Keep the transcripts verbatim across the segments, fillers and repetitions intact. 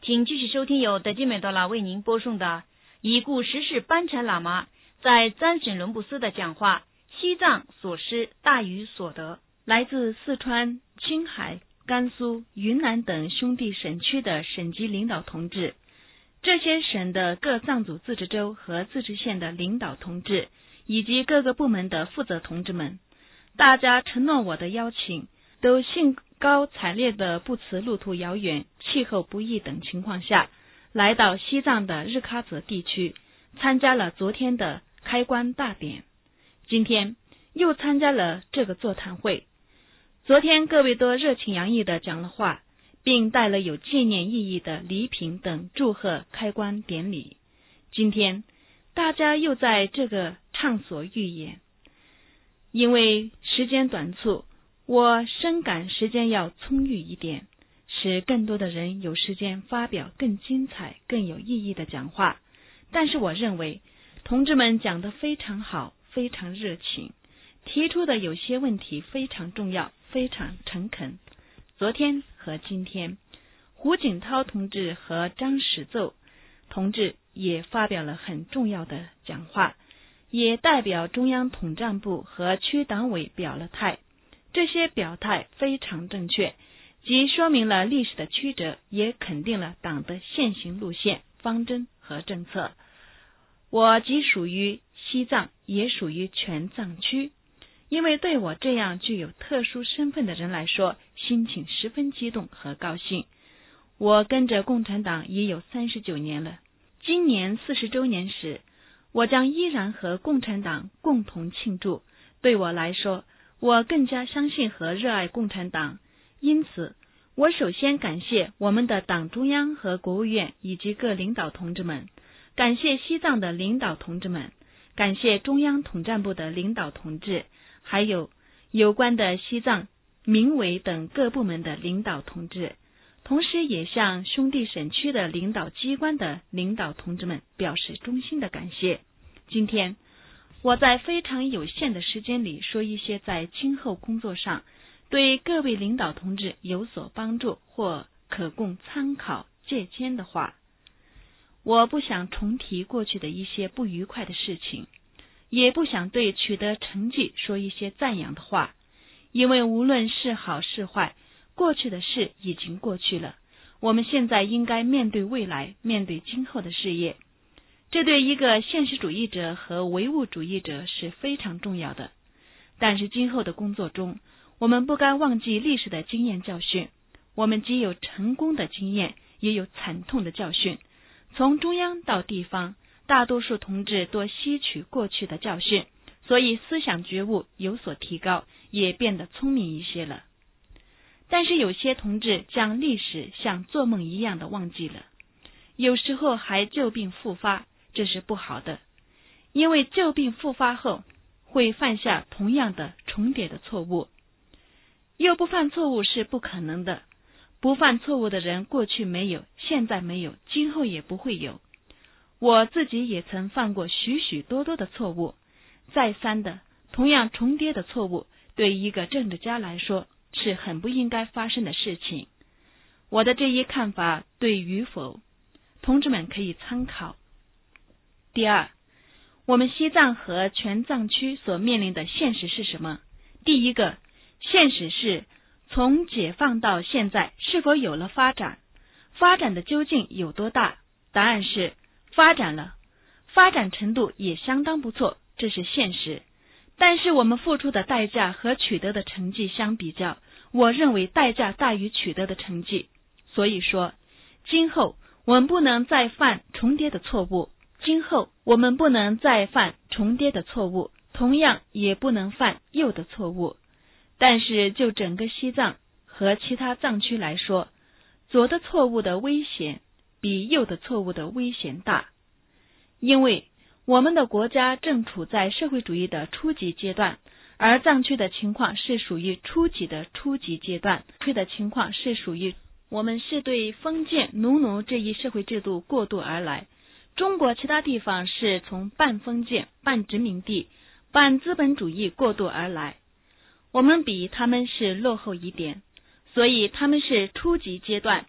请继续收听由德基美多拉为您播送的已故时事班禅喇嘛在詹省伦布斯的讲话，西藏所失大于所得。 来自四川、青海、甘肃、云南等兄弟省区的省级领导同志，这些省的各藏族自治州和自治县的领导同志，以及各个部门的负责同志们，大家承诺我的邀请，都兴高采烈地不辞路途遥远、气候不易等情况下，来到西藏的日喀则地区，参加了昨天的开关大典。今天又参加了这个座谈会。昨天各位都热情洋溢地讲了话，并带了有纪念意义的礼品等祝贺开关典礼。今天大家又在这个畅所欲言。因为时间短促，我深感时间要充裕一点，使更多的人有时间发表更精彩、更有意义的讲话。但是我认为同志们讲得非常好，非常热情，提出的有些问题非常重要，非常诚恳。昨天和今天，胡锦涛同志和张始奏同志也发表了很重要的讲话，也代表中央统战部和区党委表了态。这些表态非常正确，既说明了历史的曲折，也肯定了党的现行路线、方针和政策。我既属于西藏，也属于全藏区，因为对我这样具有特殊身份的人来说，心情十分激动和高兴。我跟着共产党已有三十九年了，今年四十周年时，我将依然和共产党共同庆祝。对我来说，我更加相信和热爱共产党，因此我首先感谢我们的党中央和国务院以及各领导同志们，感谢西藏的领导同志们，感谢中央统战部的领导同志，还有有关的西藏民委等各部门的领导同志，同时也向兄弟省区的领导机关的领导同志们表示衷心的感谢。今天我在非常有限的时间里说一些在今后工作上对各位领导同志有所帮助或可供参考借鉴的话。我不想重提过去的一些不愉快的事情，也不想对取得成绩说一些赞扬的话，因为无论是好是坏，过去的事已经过去了，我们现在应该面对未来，面对今后的事业。这对一个现实主义者和唯物主义者是非常重要的。但是今后的工作中，我们不该忘记历史的经验教训。我们既有成功的经验，也有惨痛的教训。从中央到地方，大多数同志多吸取过去的教训，所以思想觉悟有所提高，也变得聪明一些了。但是有些同志将历史像做梦一样的忘记了，有时候还旧病复发，这是不好的，因为旧病复发后会犯下同样的重叠的错误。又不犯错误是不可能的，不犯错误的人过去没有，现在没有，今后也不会有。我自己也曾犯过许许多多的错误，再三的同样重叠的错误，对一个政治家来说是很不应该发生的事情。我的这一看法对与否，同志们可以参考。第二，我们西藏和全藏区所面临的现实是什么？第一个，现实是从解放到现在是否有了发展？发展的究竟有多大？答案是发展了，发展程度也相当不错，这是现实。但是我们付出的代价和取得的成绩相比较，我认为代价大于取得的成绩。所以说，今后我们不能再犯重叠的错误，今后我们不能再犯重叠的错误，同样也不能犯旧的错误。但是就整个西藏和其他藏区来说，左的错误的危险比右的错误的危险大，因为我们的国家正处在社会主义的初级阶段，而藏区的情况是属于初级的初级阶段，区的情况是属于我们是对封建农奴这一社会制度过渡而来，中国其他地方是从半封建、半殖民地、半资本主义过渡而来，我们比他们是落后一点，所以他们是初级阶段，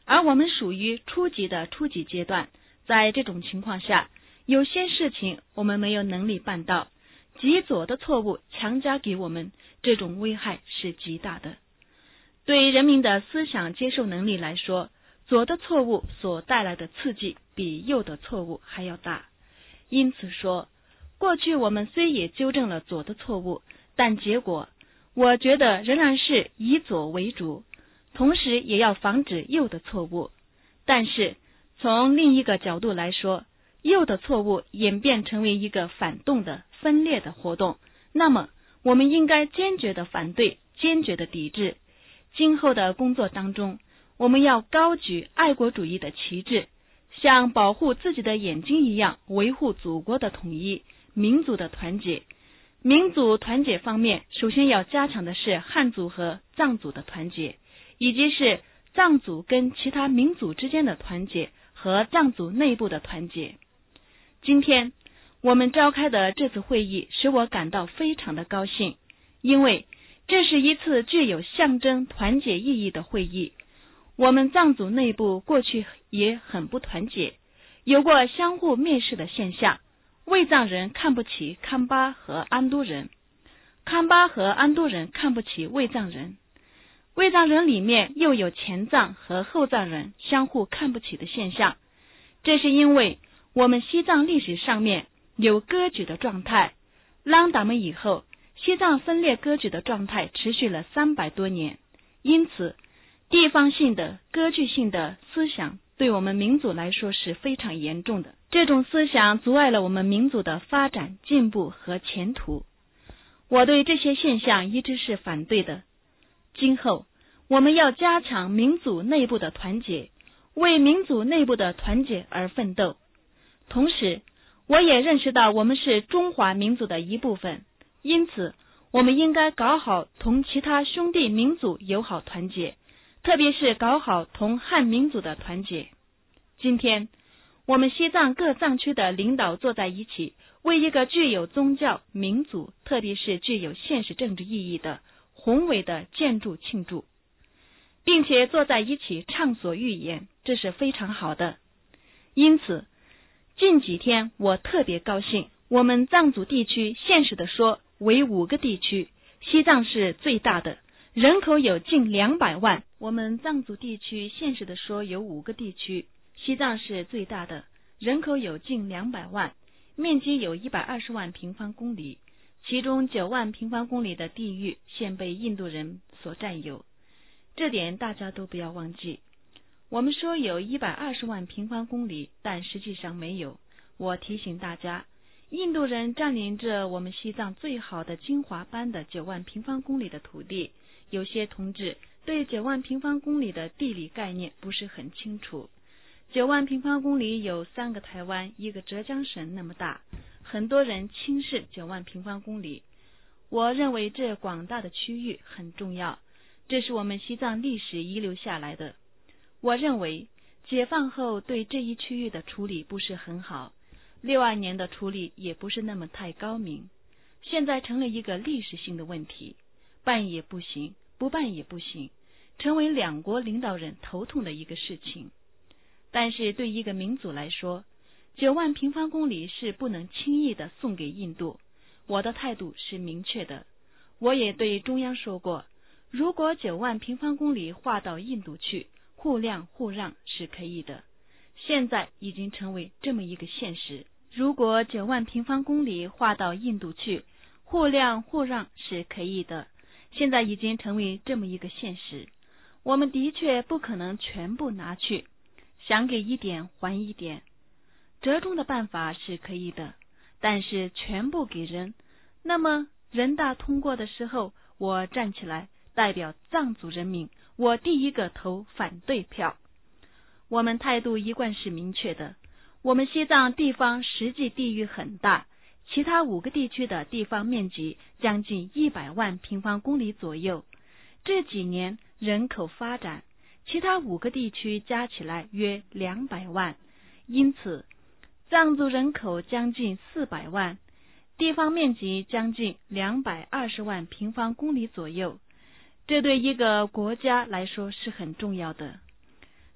而我们属于初级的初级阶段。在这种情况下，有些事情我们没有能力办到，极左的错误强加给我们，这种危害是极大的。对人民的思想接受能力来说，左的错误所带来的刺激比右的错误还要大。因此说，过去我们虽也纠正了左的错误，但结果我觉得仍然是以左为主，同时也要防止右的错误。但是从另一个角度来说，右的错误演变成为一个反动的分裂的活动，那么我们应该坚决的反对，坚决的抵制。今后的工作当中，我们要高举爱国主义的旗帜，像保护自己的眼睛一样维护祖国的统一、民族的团结。民族团结方面，首先要加强的是汉族和藏族的团结，以及是藏族跟其他民族之间的团结和藏族内部的团结。今天我们召开的这次会议使我感到非常的高兴，因为这是一次具有象征团结意义的会议。我们藏族内部过去也很不团结，有过相互蔑视的现象。卫藏人看不起康巴和安都人，康巴和安都人看不起卫藏人，卫藏人里面又有前藏和后藏人相互看不起的现象。这是因为我们西藏历史上面有割据的状态，啷达们以后，西藏分裂割据的状态持续了三百多年，因此地方性的割据性的思想对我们民族来说是非常严重的。这种思想阻碍了我们民族的发展、进步和前途。我对这些现象一直是反对的。今后我们要加强民族内部的团结，为民族内部的团结而奋斗。同时我也认识到我们是中华民族的一部分，因此我们应该搞好同其他兄弟民族友好团结，特别是搞好同汉民族的团结。今天我们西藏各藏区的领导坐在一起，为一个具有宗教、民族，特别是具有现实政治意义的宏伟的建筑庆祝，并且坐在一起畅所欲言，这是非常好的。因此近几天我特别高兴，我们藏族地区现实的说为五个地区，西藏是最大的，人口有近两百万。我们藏族地区现实的说有五个地区，西藏是最大的，人口有近两百万，面积有一百二十万平方公里，其中九万平方公里的地域现被印度人所占有，这点大家都不要忘记。我们说有一百二十万平方公里，但实际上没有。我提醒大家，印度人占领着我们西藏最好的精华般的九万平方公里的土地，有些同志对九万平方公里的地理概念不是很清楚。九万平方公里有三个台湾，一个浙江省那么大，很多人轻视九万平方公里。我认为这广大的区域很重要，这是我们西藏历史遗留下来的。我认为解放后对这一区域的处理不是很好，六二年的处理也不是那么太高明，现在成了一个历史性的问题，办也不行，不办也不行，成为两国领导人头痛的一个事情。但是对一个民族来说，九万平方公里是不能轻易的送给印度。我的态度是明确的，我也对中央说过，如果九万平方公里划到印度去，互谅互让是可以的，现在已经成为这么一个现实。如果九万平方公里划到印度去，互谅互让是可以的，现在已经成为这么一个现实。我们的确不可能全部拿去，想给一点还一点，折中的办法是可以的，但是全部给人，那么人大通过的时候，我站起来代表藏族人民，我第一个投反对票。我们态度一贯是明确的，我们西藏地方实际地域很大，其他五个地区的地方面积将近一百万平方公里左右，这几年人口发展，其他五个地区加起来约两百万，因此藏族人口将近四百万，地方面积将近两百二十万平方公里左右，这对一个国家来说是很重要的。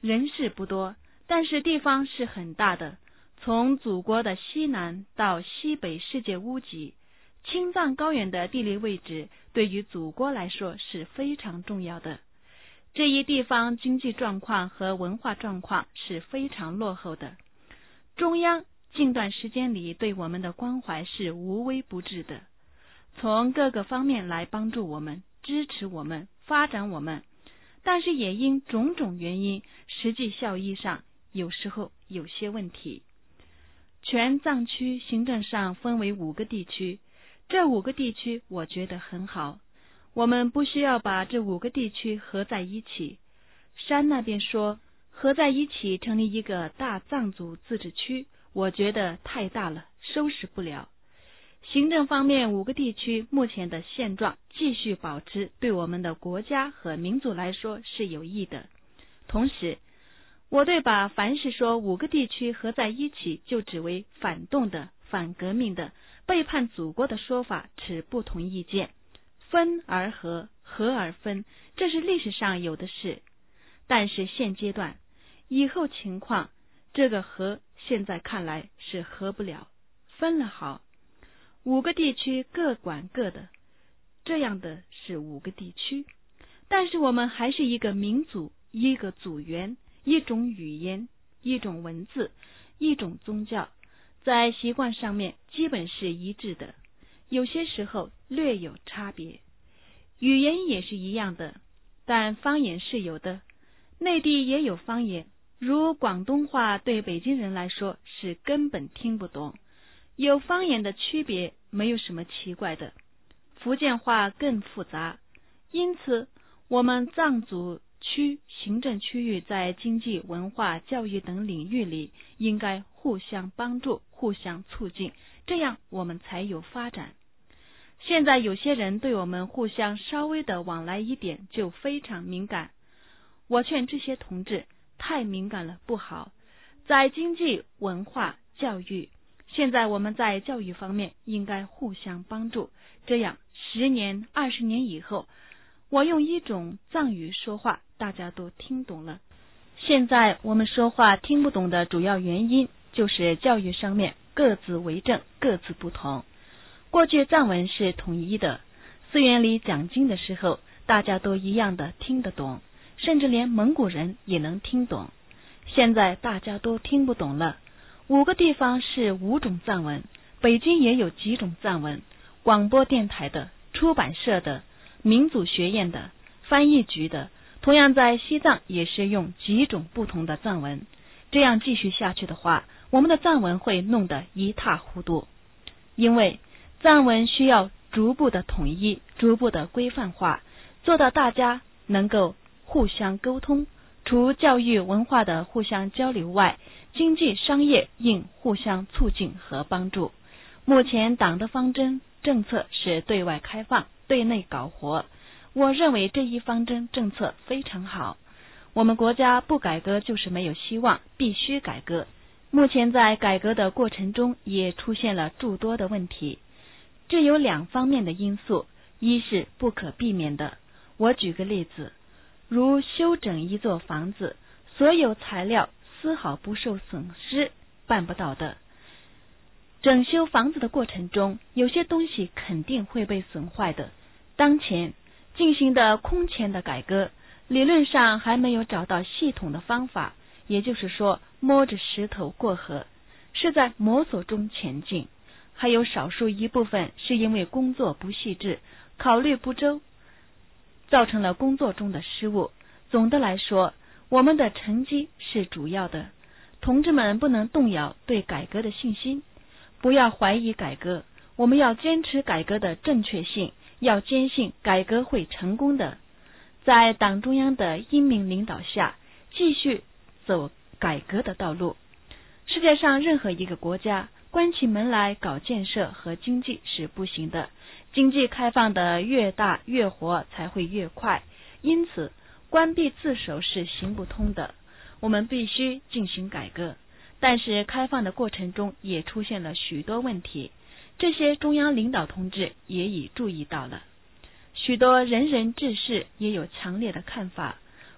人士不多，但是地方是很大的，从祖国的西南到西北世界屋脊，青藏高原的地理位置对于祖国来说是非常重要的。这一地方经济状况和文化状况是非常落后的，中央近段时间里对我们的关怀是无微不至的，从各个方面来帮助我们，支持我们，发展我们，但是也因种种原因，实际效益上有时候有些问题。全藏区行政上分为五个地区，这五个地区我觉得很好，我们不需要把这五个地区合在一起。山那边说合在一起成立一个大藏族自治区，我觉得太大了，收拾不了。行政方面，五个地区目前的现状继续保持，对我们的国家和民族来说是有益的。同时，我对把凡是说五个地区合在一起就只为反动的、反革命的、背叛祖国的说法持不同意见。分而合，合而分，这是历史上有的事，但是现阶段以后情况，这个合现在看来是合不了，分了好，五个地区各管各的，这样的是五个地区，但是我们还是一个民族，一个祖源，一种语言，一种文字，一种宗教，在习惯上面基本是一致的，有些时候略有差别。语言也是一样的，但方言是有的，内地也有方言，如广东话对北京人来说是根本听不懂，有方言的区别没有什么奇怪的。福建话更复杂，因此我们藏族区行政区域在经济、文化、教育等领域里应该互相帮助，互相促进，这样我们才有发展。现在有些人对我们互相稍微的往来一点就非常敏感，我劝这些同志太敏感了不好，在经济、文化、教育，现在我们在教育方面应该互相帮助，这样十年、二十年以后，我用一种藏语说话，大家都听懂了。现在我们说话听不懂的主要原因就是教育上面各自为政，各自不同。过去藏文是统一的，寺院里讲经的时候，大家都一样的听得懂，甚至连蒙古人也能听懂。现在大家都听不懂了，五个地方是五种藏文，北京也有几种藏文，广播电台的、出版社的、民族学院的、翻译局的，同样在西藏也是用几种不同的藏文。这样继续下去的话，我们的藏文会弄得一塌糊涂，因为藏文需要逐步的统一，逐步的规范化，做到大家能够互相沟通，除教育文化的互相交流外，经济商业应互相促进和帮助。目前党的方针政策是对外开放，对内搞活，我认为这一方针政策非常好。我们国家不改革就是没有希望，必须改革。目前在改革的过程中也出现了诸多的问题，这有两方面的因素，一是不可避免的，我举个例子，如修整一座房子，所有材料丝毫不受损失，办不到的。整修房子的过程中，有些东西肯定会被损坏的。当前进行的空前的改革，理论上还没有找到系统的方法，也就是说摸着石头过河，是在摸索中前进。还有少数一部分是因为工作不细致，考虑不周，造成了工作中的失误。总的来说，我们的成绩是主要的，同志们不能动摇对改革的信心，不要怀疑改革，我们要坚持改革的正确性，要坚信改革会成功的。在党中央的英明领导下，继续走改革的道路。世界上任何一个国家关起门来搞建设和经济是不行的，经济开放的越大越活才会越快，因此关闭自守是行不通的，我们必须进行改革。但是开放的过程中也出现了许多问题，这些中央领导同志也已注意到了，许多仁人志士也有强烈的看法，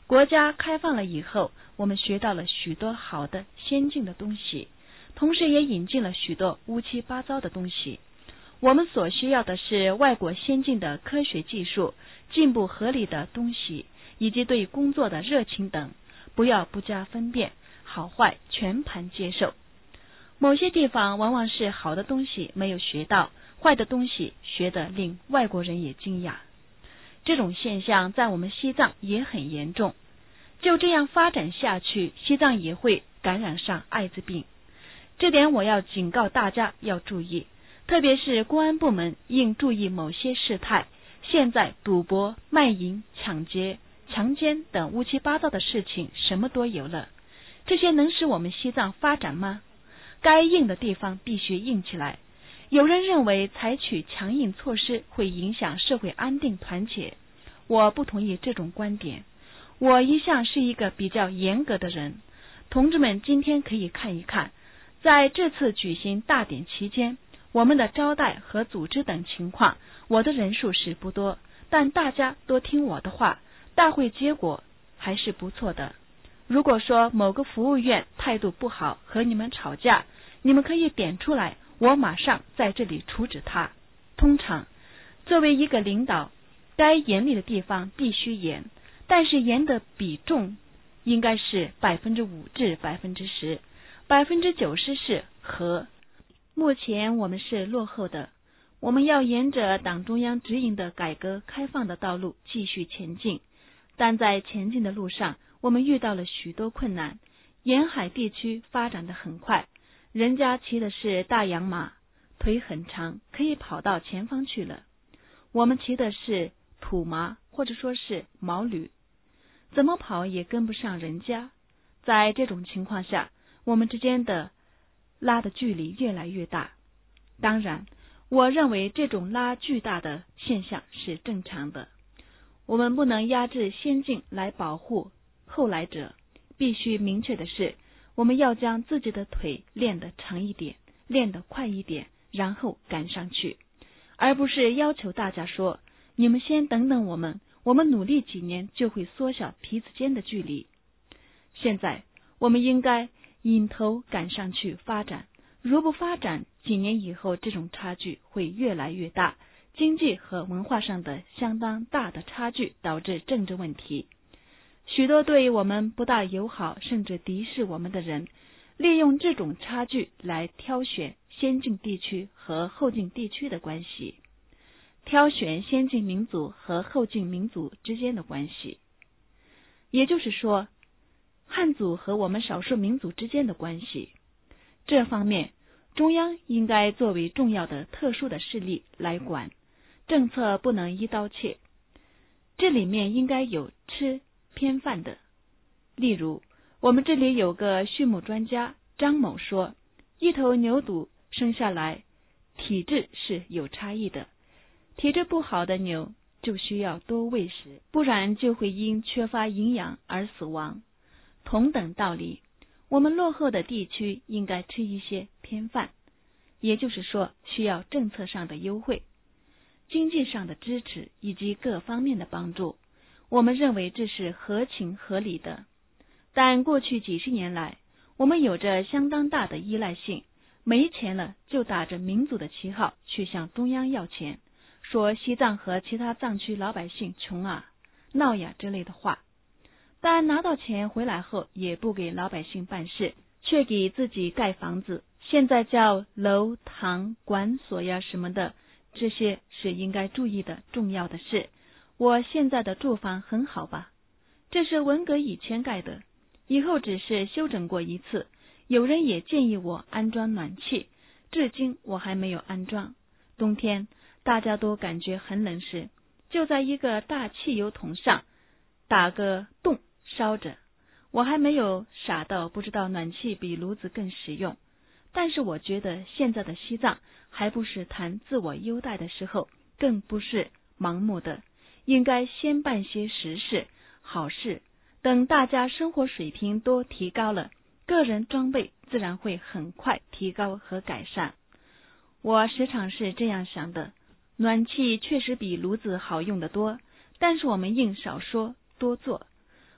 国家开放了以后，我们学到了许多好的先进的东西，同时也引进了许多乌七八糟的东西。我们所需要的是外国先进的科学技术、进步合理的东西，以及对工作的热情等，不要不加分辨，好坏全盘接受。某些地方往往是好的东西没有学到，坏的东西学得令外国人也惊讶。这种现象在我们西藏也很严重。就这样发展下去，西藏也会感染上艾滋病。这点我要警告大家要注意，特别是公安部门应注意某些事态。现在赌博、卖淫、抢劫、强奸等乌七八糟的事情什么都有了，这些能使我们西藏发展吗？该硬的地方必须硬起来。有人认为采取强硬措施会影响社会安定团结，我不同意这种观点。我一向是一个比较严格的人，同志们今天可以看一看，在这次举行大典期间，我们的招待和组织等情况，我的人数是不多，但大家都听我的话，大会结果还是不错的。如果说某个服务员态度不好，和你们吵架，你们可以点出来，我马上在这里处置他。通常作为一个领导，该严厉的地方必须严，但是严的比重应该是百分之五至百分之十，百分之九十是和。目前我们是落后的，我们要沿着党中央指引的改革开放的道路继续前进，但在前进的路上，我们遇到了许多困难。沿海地区发展得很快，人家骑的是大洋马，腿很长，可以跑到前方去了。我们骑的是土马，或者说是毛驴，怎么跑也跟不上人家。在这种情况下，我们之间的拉的距离越来越大。当然，我认为这种拉巨大的现象是正常的。我们不能压制先进来保护后来者，必须明确的是，我们要将自己的腿练得长一点，练得快一点，然后赶上去，而不是要求大家说，你们先等等我们，我们努力几年就会缩小彼此间的距离。现在我们应该引头赶上去发展，如不发展，几年以后这种差距会越来越大，经济和文化上的相当大的差距导致政治问题。许多对我们不大友好甚至敌视我们的人，利用这种差距来挑选先进地区和后进地区的关系，挑选先进民族和后进民族之间的关系，也就是说汉族和我们少数民族之间的关系。这方面中央应该作为重要的特殊的势力来管，政策不能一刀切，这里面应该有吃偏饭的。例如我们这里有个畜牧专家张某说，一头牛犊生下来体质是有差异的，体质不好的牛就需要多喂食，不然就会因缺乏营养而死亡。同等道理，我们落后的地区应该吃一些偏饭，也就是说需要政策上的优惠、经济上的支持以及各方面的帮助。我们认为这是合情合理的。但过去几十年来，我们有着相当大的依赖性，没钱了就打着民族的旗号去向中央要钱，说西藏和其他藏区老百姓穷啊、闹呀之类的话。但拿到钱回来后也不给老百姓办事，却给自己盖房子，现在叫楼堂管所呀什么的，这些是应该注意的重要的事。我现在的住房很好吧？这是文革以前盖的，以后只是修整过一次。有人也建议我安装暖气，至今我还没有安装。冬天大家都感觉很冷时，就在一个大汽油桶上打个洞烧着。我还没有傻到不知道暖气比炉子更实用，但是我觉得现在的西藏还不是谈自我优待的时候，更不是盲目的，应该先办些实事、好事，等大家生活水平都提高了，个人装备自然会很快提高和改善。我时常是这样想的，暖气确实比炉子好用得多，但是我们应少说多做。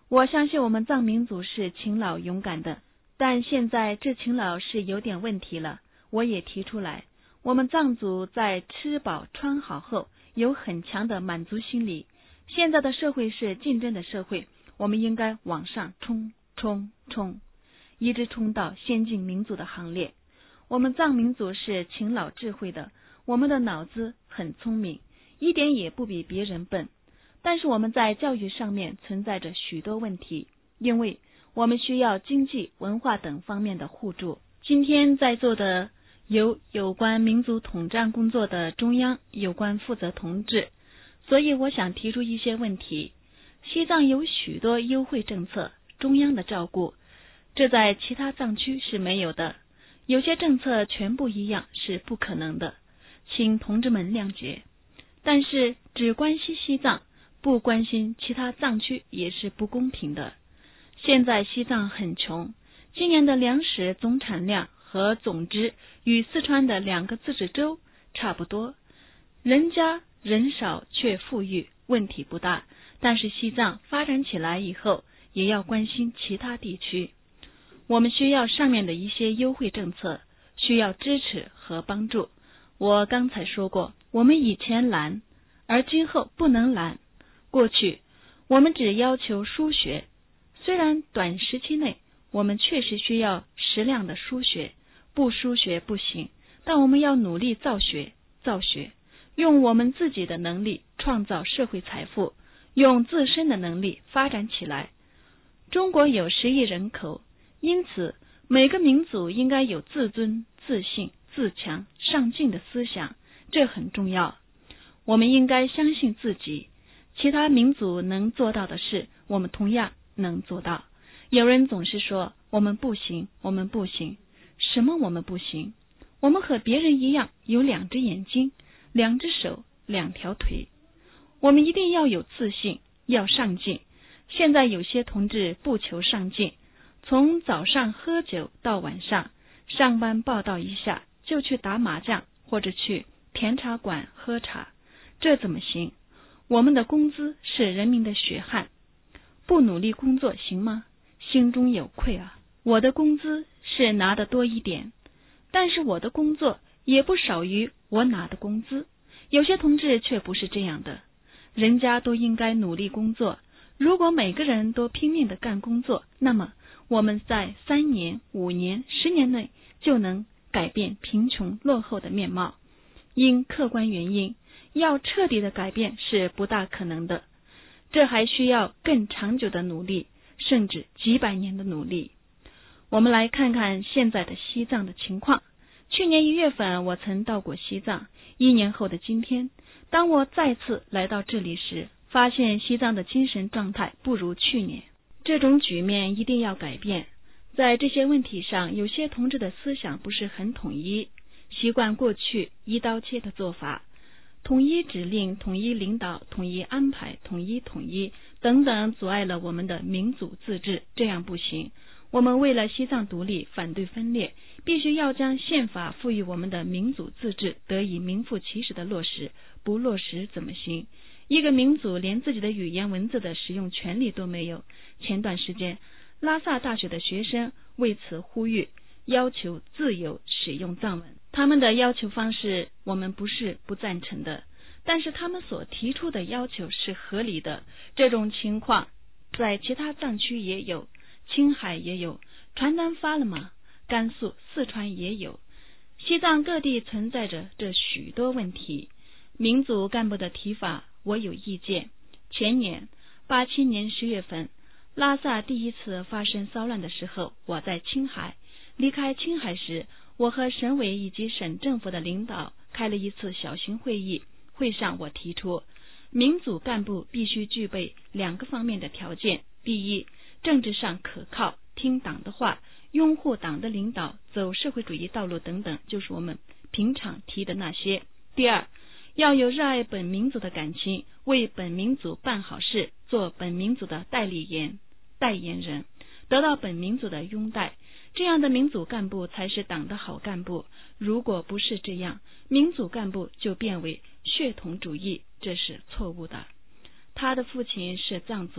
我相信我们藏民族是勤劳勇敢的，但现在这勤劳是有点问题了。我也提出来，我们藏族在吃饱穿好后有很强的满足心理。现在的社会是竞争的社会，我们应该往上冲冲冲，一直冲到先进民族的行列。我们藏民族是勤劳智慧的，我们的脑子很聪明，一点也不比别人笨。但是我们在教育上面存在着许多问题，因为我们需要经济、文化等方面的互助。今天在座的有有关民族统战工作的中央有关负责同志，所以我想提出一些问题。西藏有许多优惠政策，中央的照顾，这在其他藏区是没有的。有些政策全部一样是不可能的，请同志们谅解。但是只关心西藏，不关心其他藏区也是不公平的。现在西藏很穷，今年的粮食总产量和总值与四川的两个自治州差不多，人家人少却富裕，问题不大。但是西藏发展起来以后，也要关心其他地区。我们需要上面的一些优惠政策，需要支持和帮助。我刚才说过，我们以前懒，而今后不能懒。过去我们只要求输血，虽然短时期内我们确实需要适量的输血，不输血不行，但我们要努力造血造血，用我们自己的能力创造社会财富，用自身的能力发展起来。中国有十亿人口，因此每个民族应该有自尊、自信、自强、上进的思想，这很重要。我们应该相信自己，其他民族能做到的事，我们同样能做到。有人总是说我们不行，我们不行。什么我们不行？我们和别人一样，有两只眼睛，两只手，两条腿。我们一定要有自信，要上进。现在有些同志不求上进，从早上喝酒到晚上，上班报道一下就去打麻将或者去甜茶馆喝茶，这怎么行？我们的工资是人民的血汗，不努力工作行吗？心中有愧啊！我的工资是拿得多一点，但是我的工作也不少于我拿的工资。有些同志却不是这样的，人家都应该努力工作。如果每个人都拼命的干工作，那么我们在三年、五年、十年内就能改变贫穷落后的面貌。因客观原因，要彻底的改变是不大可能的，这还需要更长久的努力，甚至几百年的努力。我们来看看现在的西藏的情况。去年一月份我曾到过西藏，一年后的今天，当我再次来到这里时，发现西藏的精神状态不如去年。这种局面一定要改变。在这些问题上，有些同志的思想不是很统一，习惯过去一刀切的做法，统一指令、统一领导、统一安排、统一统一等等，阻碍了我们的民族自治，这样不行。我们为了西藏独立，反对分裂，必须要将宪法赋予我们的民族自治得以名副其实的落实，不落实怎么行？一个民族连自己的语言文字的使用权利都没有。前段时间，拉萨大学的学生为此呼吁，要求自由使用藏文。他们的要求方式我们不是不赞成的，但是他们所提出的要求是合理的。这种情况在其他藏区也有，青海也有，传单发了吗？甘肃、四川也有。西藏各地存在着这许多问题。民族干部的提法我有意见。前年八七年十月份，拉萨第一次发生骚乱的时候，我在青海。离开青海时，我和省委以及省政府的领导开了一次小型会议。会上我提出，民主干部必须具备两个方面的条件：第一，政治上可靠，听党的话，拥护党的领导，走社会主义道路等等，就是我们平常提的那些。第二，要有热爱本民族的感情，为本民族办好事，做本民族的代理人、代言人，得到本民族的拥戴。这样的民主干部才是党的好干部。如果不是这样，民主干部就变为血统主义，这是错误的。他的父亲是藏族，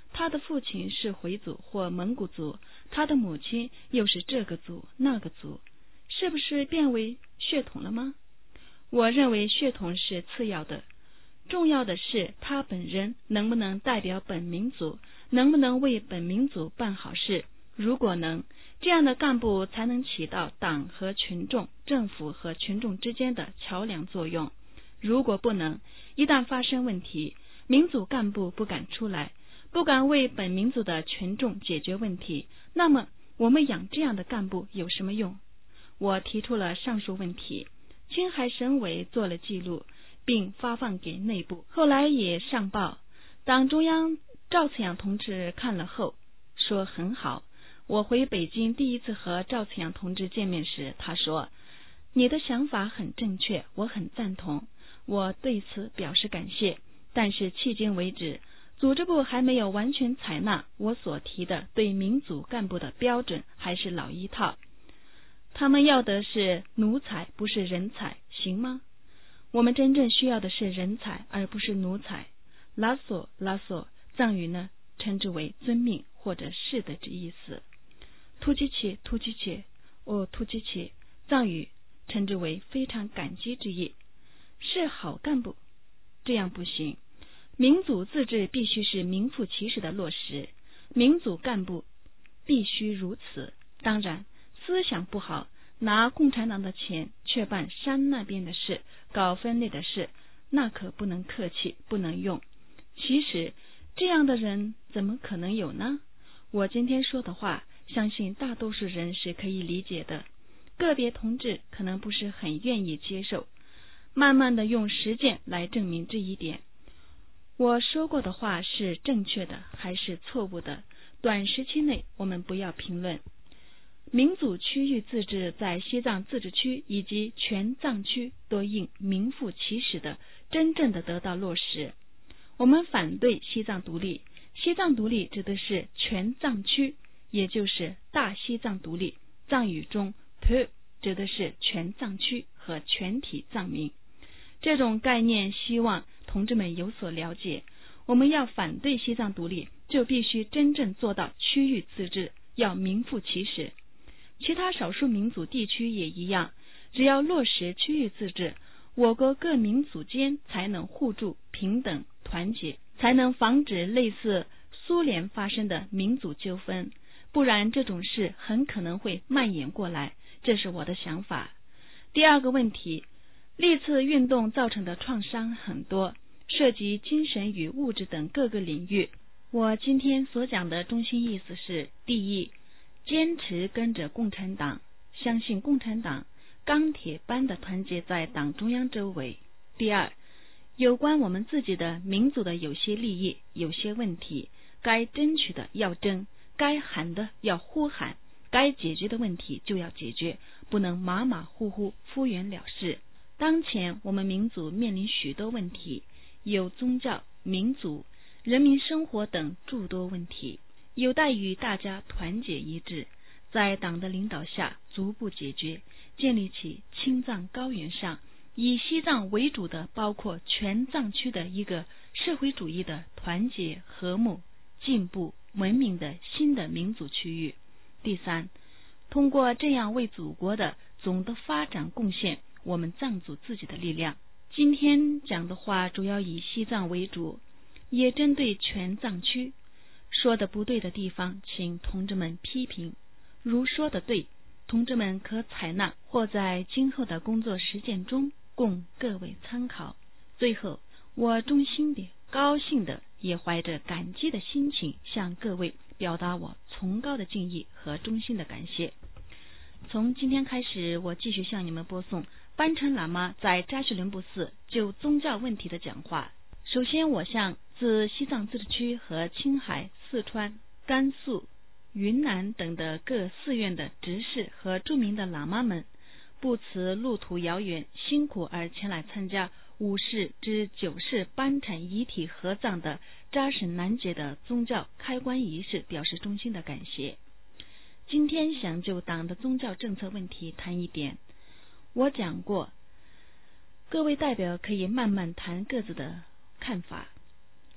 他的父亲是回族或蒙古族，他的母亲又是这个族那个族，是不是变为血统了吗？我认为血统是次要的，重要的是他本人能不能代表本民族，能不能为本民族办好事。如果能，这样的干部才能起到党和群众、政府和群众之间的桥梁作用。如果不能，一旦发生问题，民族干部不敢出来，不敢为本民族的群众解决问题，那么我们养这样的干部有什么用？我提出了上述问题，青海省委做了记录，并发放给内部，后来也上报。党中央赵紫阳同志看了后说很好。我回北京第一次和赵紫阳同志见面时，他说：“你的想法很正确，我很赞同。”我对此表示感谢，但是迄今为止，组织部还没有完全采纳我所提的对民族干部的标准，还是老一套。他们要的是奴才，不是人才，行吗？我们真正需要的是人才，而不是奴才。拉索拉索，藏语呢称之为遵命或者是的之意思。突击起突击起哦突击起，藏语称之为非常感激之意，是好干部。这样不行，民族自治必须是名副其实的落实，民族干部必须如此。当然，思想不好，拿共产党的钱却办山那边的事，搞分类的事，那可不能客气，不能用。其实这样的人怎么可能有呢？我今天说的话，相信大多数人是可以理解的，个别同志可能不是很愿意接受，慢慢的用实践来证明这一点。我说过的话是正确的还是错误的，短时期内我们不要评论。民族区域自治在西藏自治区以及全藏区都应名副其实的真正的得到落实。我们反对西藏独立，西藏独立指的是全藏区，也就是大西藏独立，藏语中 P 指的是全藏区和全体藏民。这种概念希望同志们有所了解。我们要反对西藏独立，就必须真正做到区域自治，要名副其实。其他少数民族地区也一样，只要落实区域自治，我国各民族间才能互助、平等、团结，才能防止类似苏联发生的民族纠纷，不然这种事很可能会蔓延过来，这是我的想法。第二个问题，历次运动造成的创伤很多，涉及精神与物质等各个领域。我今天所讲的中心意思是：第一，坚持跟着共产党，相信共产党，钢铁般的团结在党中央周围。第二，有关我们自己的民族的有些利益、有些问题，该争取的要争，该喊的要呼喊，该解决的问题就要解决，不能马马虎虎、敷衍了事。当前我们民族面临许多问题，有宗教、民族、人民生活等诸多问题，有待于大家团结一致，在党的领导下逐步解决，建立起青藏高原上以西藏为主的包括全藏区的一个社会主义的团结、和睦、进步、文明的新的民族区域。第三，通过这样为祖国的总的发展贡献我们藏族自己的力量。今天讲的话主要以西藏为主，也针对全藏区，说的不对的地方请同志们批评，如说的对，同志们可采纳或在今后的工作实践中供各位参考。最后，我衷心的、高兴的，也怀着感激的心情向各位表达我崇高的敬意和衷心的感谢。从今天开始，我继续向你们播送班禅喇嘛在扎什伦布寺就宗教问题的讲话。首先，我向自西藏自治区和青海、四川、甘肃、云南等的各寺院的执事和著名的喇嘛们，不辞路途遥远，辛苦而前来参加五世至九世班禅遗体合葬的扎什南杰的宗教开棺仪式表示衷心的感谢。今天想就党的宗教政策问题谈一点。我讲过，各位代表可以慢慢谈各自的看法。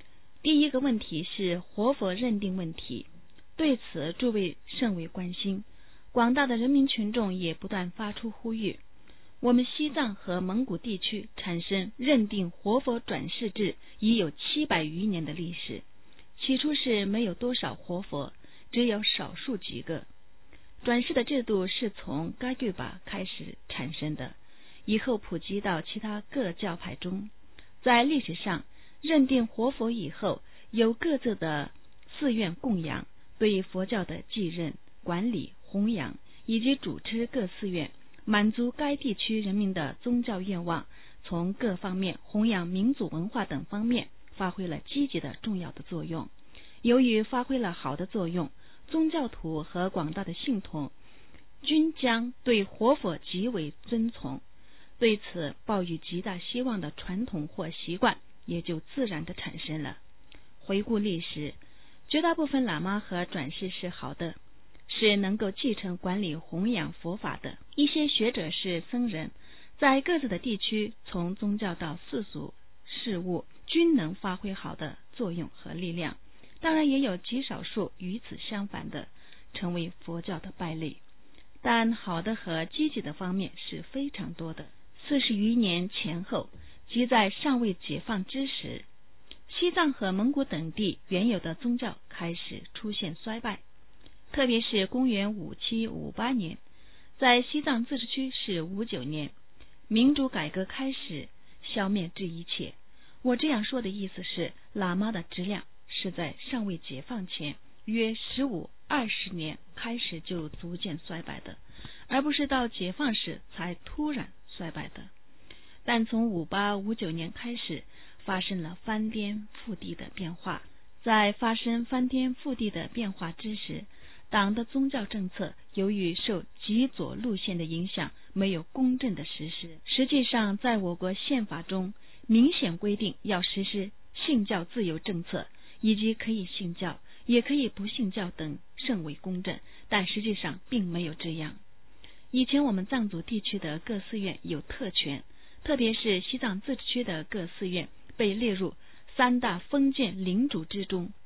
第一个问题是活佛认定问题，对此诸位甚为关心，广大的人民群众也不断发出呼吁。我们西藏和蒙古地区产生认定活佛转世制已有七百余年的历史，起初是没有多少活佛，只有少数几个。转世的制度是从噶举巴开始产生的，以后普及到其他各教派中。在历史上，认定活佛以后，由各自的寺院供养，对佛教的继任、管理、弘扬以及主持各寺院，满足该地区人民的宗教愿望，从各方面弘扬民族文化等方面发挥了积极的重要的作用。由于发挥了好的作用，宗教徒和广大的信徒均将对活佛极为尊崇，对此抱有极大希望的传统或习惯也就自然的产生了。回顾历史，绝大部分喇嘛和转世是好的，是能够继承管理弘扬佛法的。一些学者是僧人，在各自的地区从宗教到世俗事务均能发挥好的作用和力量，当然也有极少数与此相反的，成为佛教的败类，但好的和积极的方面是非常多的。四十余年前后，即在尚未解放之时，西藏和蒙古等地原有的宗教开始出现衰败，特别是公元五七五八年，在西藏自治区是五九年，民主改革开始，消灭这一切。我这样说的意思是，喇嘛的质量是在尚未解放前约十五二十年开始就逐渐衰败的，而不是到解放时才突然衰败的。但从五八五九年开始，发生了翻天覆地的变化。在发生翻天覆地的变化之时，党的宗教政策由于受极左路线的影响，没有公正的实施。实际上，在我国宪法中明显规定要实施信教自由政策，以及可以信教也可以不信教等，甚为公正，但实际上并没有这样。以前我们藏族地区的各寺院有特权，特别是西藏自治区的各寺院被列入三大封建领主之中，